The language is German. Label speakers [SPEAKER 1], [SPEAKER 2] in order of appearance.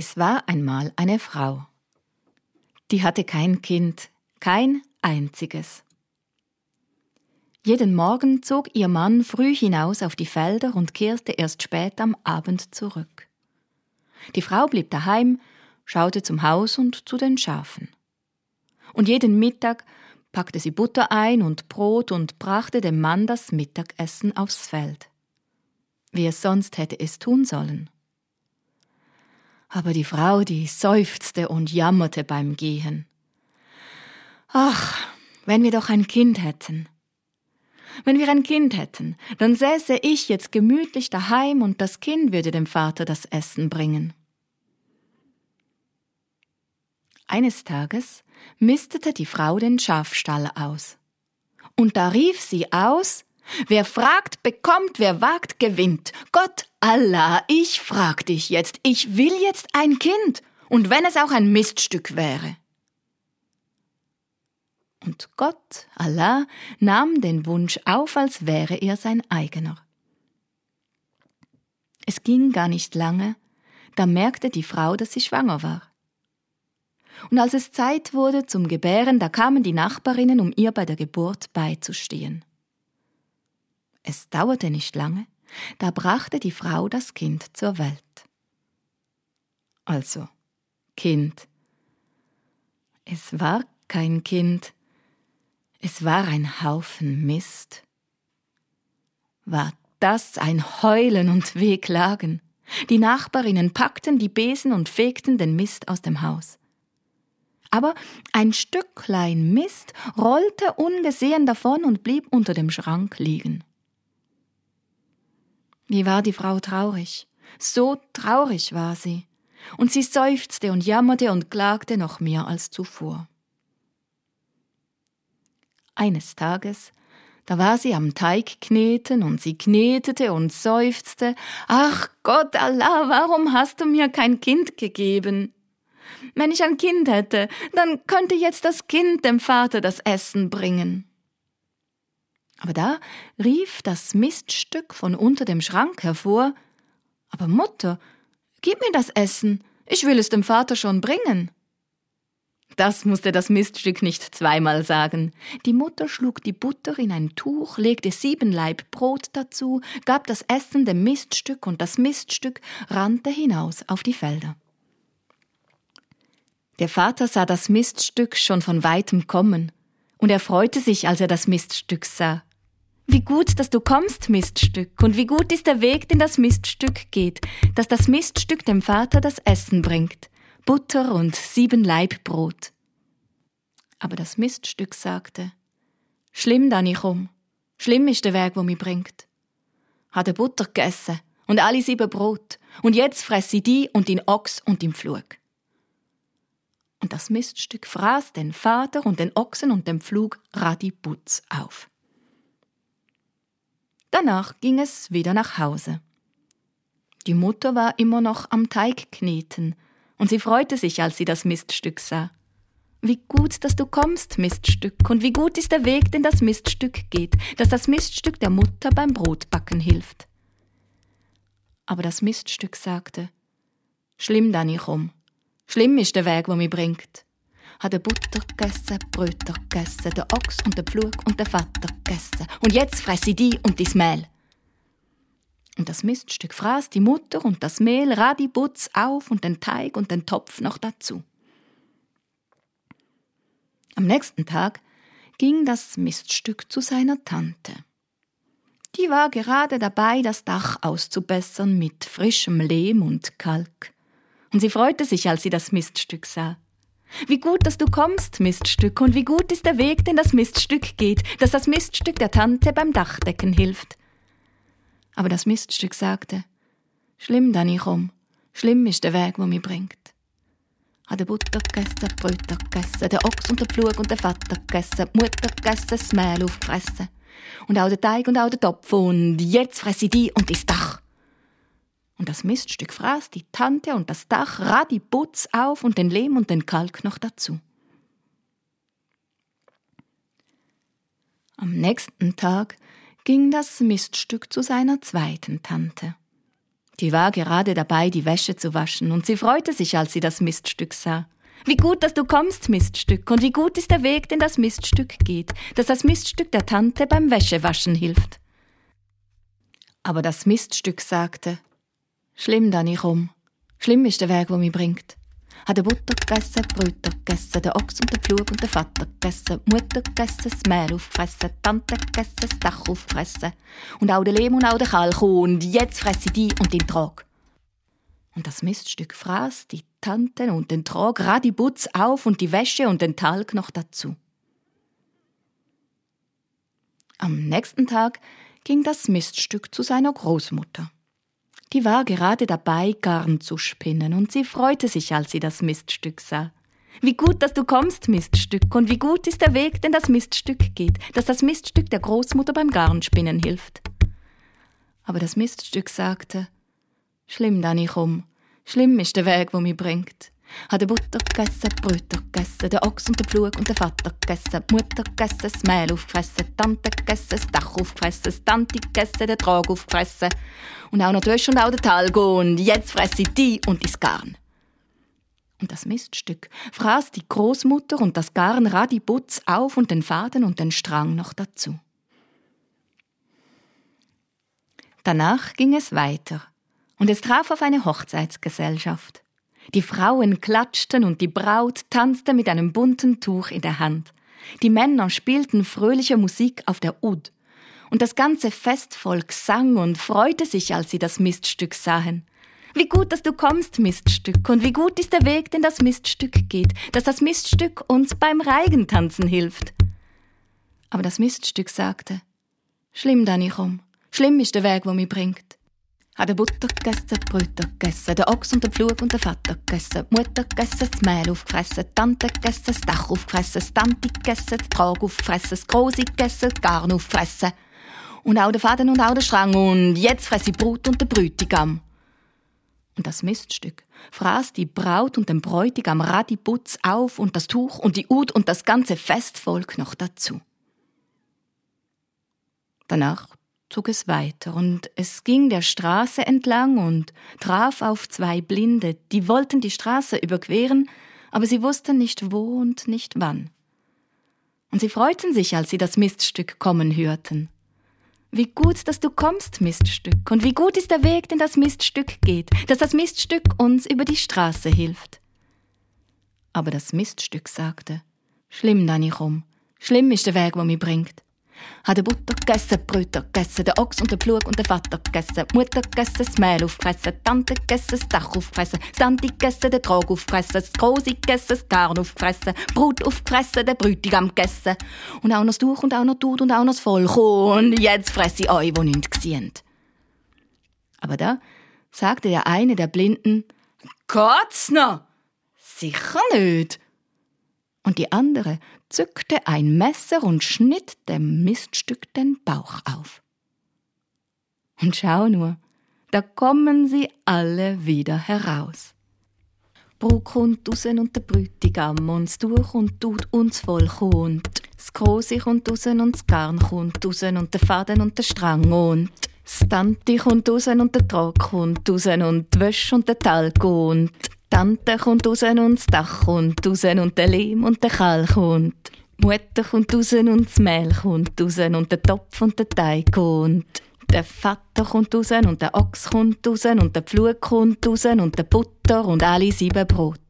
[SPEAKER 1] Es war einmal eine Frau. Die hatte kein Kind, kein einziges. Jeden Morgen zog ihr Mann früh hinaus auf die Felder und kehrte erst spät am Abend zurück. Die Frau blieb daheim, schaute zum Haus und zu den Schafen. Und jeden Mittag packte sie Butter ein und Brot und brachte dem Mann das Mittagessen aufs Feld. Wie es sonst hätte es tun sollen. Aber die Frau, die seufzte und jammerte beim Gehen. Ach, wenn wir doch ein Kind hätten. Wenn wir ein Kind hätten, dann säße ich jetzt gemütlich daheim und das Kind würde dem Vater das Essen bringen. Eines Tages mistete die Frau den Schafstall aus. Und da rief sie aus: Wer fragt, bekommt, wer wagt, gewinnt. Gott, Allah, ich frag dich jetzt, ich will jetzt ein Kind, und wenn es auch ein Miststück wäre. Und Gott, Allah, nahm den Wunsch auf, als wäre er sein eigener. Es ging gar nicht lange, da merkte die Frau, dass sie schwanger war. Und als es Zeit wurde zum Gebären, da kamen die Nachbarinnen, um ihr bei der Geburt beizustehen. Es dauerte nicht lange, da brachte die Frau das Kind zur Welt. Also, Kind. Es war kein Kind, es war ein Haufen Mist. War das ein Heulen und Wehklagen? Die Nachbarinnen packten die Besen und fegten den Mist aus dem Haus. Aber ein Stücklein Mist rollte ungesehen davon und blieb unter dem Schrank liegen. Wie war die Frau traurig, so traurig war sie, und sie seufzte und jammerte und klagte noch mehr als zuvor. Eines Tages, da war sie am Teig kneten und sie knetete und seufzte: »Ach Gott, Allah, warum hast du mir kein Kind gegeben? Wenn ich ein Kind hätte, dann könnte jetzt das Kind dem Vater das Essen bringen.« Aber da rief das Miststück von unter dem Schrank hervor: »Aber Mutter, gib mir das Essen, ich will es dem Vater schon bringen.« Das musste das Miststück nicht zweimal sagen. Die Mutter schlug die Butter in ein Tuch, legte 7 Laib Brot dazu, gab das Essen dem Miststück und das Miststück rannte hinaus auf die Felder. Der Vater sah das Miststück schon von weitem kommen und er freute sich, als er das Miststück sah. »Wie gut, dass du kommst, Miststück, und wie gut ist der Weg, den das Miststück geht, dass das Miststück dem Vater das Essen bringt. Butter und 7 Laib Brot.« Aber das Miststück sagte: »Schlimm, da ich schlimm ist der Weg, wo mich bringt. Habe Butter gegessen und alle 7 Brot, und jetzt fresse ich die und den Ochs und den Pflug.« Und das Miststück fraß den Vater und den Ochsen und den Pflug radibutz auf. Danach ging es wieder nach Hause. Die Mutter war immer noch am Teig kneten, und sie freute sich, als sie das Miststück sah. »Wie gut, dass du kommst, Miststück, und wie gut ist der Weg, den das Miststück geht, dass das Miststück der Mutter beim Brotbacken hilft.« Aber das Miststück sagte: »Schlimm, da ich schlimm ist der Weg, wo mich bringt. Habe Butter gegessen, Bröter gegessen, der Ochs und der Pflug und der Vater gegessen, und jetzt fresse ich die und dis Mehl.« Und das Miststück fraß die Mutter und das Mehl radibutz auf und den Teig und den Topf noch dazu. Am nächsten Tag ging das Miststück zu seiner Tante. Die war gerade dabei, das Dach auszubessern mit frischem Lehm und Kalk. Und sie freute sich, als sie das Miststück sah. »Wie gut, dass du kommst, Miststück, und wie gut ist der Weg, den das Miststück geht, dass das Miststück der Tante beim Dachdecken hilft.« Aber das Miststück sagte: »Schlimm, da ich schlimm ist der Weg, wo mich bringt. Habe Butter gegessen, Bröter gegessen, der Ochs und der Pflug und der Vater gegessen, die Mutter gegessen, das Mehl aufgefressen. Und auch der Teig und auch der Topf, und jetzt fresse ich die und das Dach.« Und das Miststück fraß die Tante und das Dach radibutz auf und den Lehm und den Kalk noch dazu. Am nächsten Tag ging das Miststück zu seiner zweiten Tante. Die war gerade dabei, die Wäsche zu waschen, und sie freute sich, als sie das Miststück sah. »Wie gut, dass du kommst, Miststück, und wie gut ist der Weg, den das Miststück geht, dass das Miststück der Tante beim Wäschewaschen hilft.« Aber das Miststück sagte: »Schlimm da nicht rum. Schlimm ist der Weg, wo mich bringt. Hat der Butter gegessen, Brötchen gegessen, der Ochs und der Pflug und der Vater gegessen, die Mutter gegessen, das Mehl aufgefressen, die Tante gegessen, das Dach aufgefressen. Und auch der Lehm und auch der Kalk, und jetzt fresse ich die und den Trog.« Und das Miststück fraß die Tante und den Trog, radibutz auf und die Wäsche und den Talg noch dazu. Am nächsten Tag ging das Miststück zu seiner Großmutter. Die war gerade dabei, Garn zu spinnen, und sie freute sich, als sie das Miststück sah. »Wie gut, dass du kommst, Miststück, und wie gut ist der Weg, den das Miststück geht, dass das Miststück der Großmutter beim Garnspinnen hilft.« Aber das Miststück sagte: »Schlimm da nicht rum. Schlimm ist der Weg, wo mich bringt. Hat der Butter gegessen, Brötchen gegessen, der Ochs und der Pflug und der Vater gegessen, die Mutter gegessen, das Mehl aufgefressen, die Tante gegessen, das Dach aufgefressen, das Tante gegessen, den Trog aufgefressen und auch noch die Wäsche und auch den Talg, und jetzt fresse ich die und das Garn.« Und das Miststück fraß die Großmutter und das Garn radibutz auf und den Faden und den Strang noch dazu. Danach ging es weiter, und es traf auf eine Hochzeitsgesellschaft. Die Frauen klatschten und die Braut tanzte mit einem bunten Tuch in der Hand. Die Männer spielten fröhliche Musik auf der Oud. Und das ganze Festvolk sang und freute sich, als sie das Miststück sahen. »Wie gut, dass du kommst, Miststück, und wie gut ist der Weg, den das Miststück geht, dass das Miststück uns beim Reigentanzen hilft.« Aber das Miststück sagte: »Schlimm da nicht rum. Schlimm ist der Weg, wo mich bringt. Hat der Butter gegessen, Brötchen gegessen, der Ochs und der Pflug und der Vater gegessen, die Mutter gegessen, das Mehl aufgefressen, die Tante gegessen, das Dach aufgefressen, das Tante gegessen, den Trog aufgefressen, das Grosse gegessen, das Garn aufgefressen und auch der Faden und auch der Strang, und jetzt fresse ich Brut und den Brütigam.« Und das Miststück fraß die Braut und den Bräutigam radibutz auf und das Tuch und die Ud und das ganze Festvolk noch dazu. Danach zog es weiter, und es ging der Straße entlang und traf auf zwei Blinde, die wollten die Straße überqueren, aber sie wussten nicht wo und nicht wann. Und sie freuten sich, als sie das Miststück kommen hörten. »Wie gut, dass du kommst, Miststück, und wie gut ist der Weg, den das Miststück geht, dass das Miststück uns über die Straße hilft.« Aber das Miststück sagte: »Schlimm da nicht rum. Schlimm ist der Weg, wo mich bringt. Hat der Butter gegessen, Brötchen gegessen, der Ochs und der Pflug und der Vater gegessen, die Mutter gegessen, das Mehl aufgefressen, die Tante gegessen, das Dach aufgefressen, das Tante gegessen, den Trog aufgefressen, das Grosse gegessen, das Garn aufgefressen, Brut aufgefressen, der Brütigam gegessen und auch noch das Tuch und auch noch die Ud und auch noch das Volk, und jetzt fresse ich euch, wo nichts gesehen.« Aber da sagte der eine der Blinden: »Geht's noch? Sicher nicht!« Und die andere zückte ein Messer und schnitt dem Miststück den Bauch auf. Und schau nur, da kommen sie alle wieder heraus. Brut kommt raus und der Brütigam, und das Tuch und tut uns Volk, und das Grosse kommt raus und das Garn kommt raus und der Faden und der Strang, und das Tante kommt raus und der Trog kommt raus und die Wäsche und der Talg, und die Tante kommt raus und das Dach kommt raus und der Lehm und der Kalk, und die Mutter kommt raus und das Mehl kommt raus und der Topf und der Teig, und der Vater kommt raus und der Ochs kommt raus und der Pflug kommt raus und der Butter und alle 7 Brot.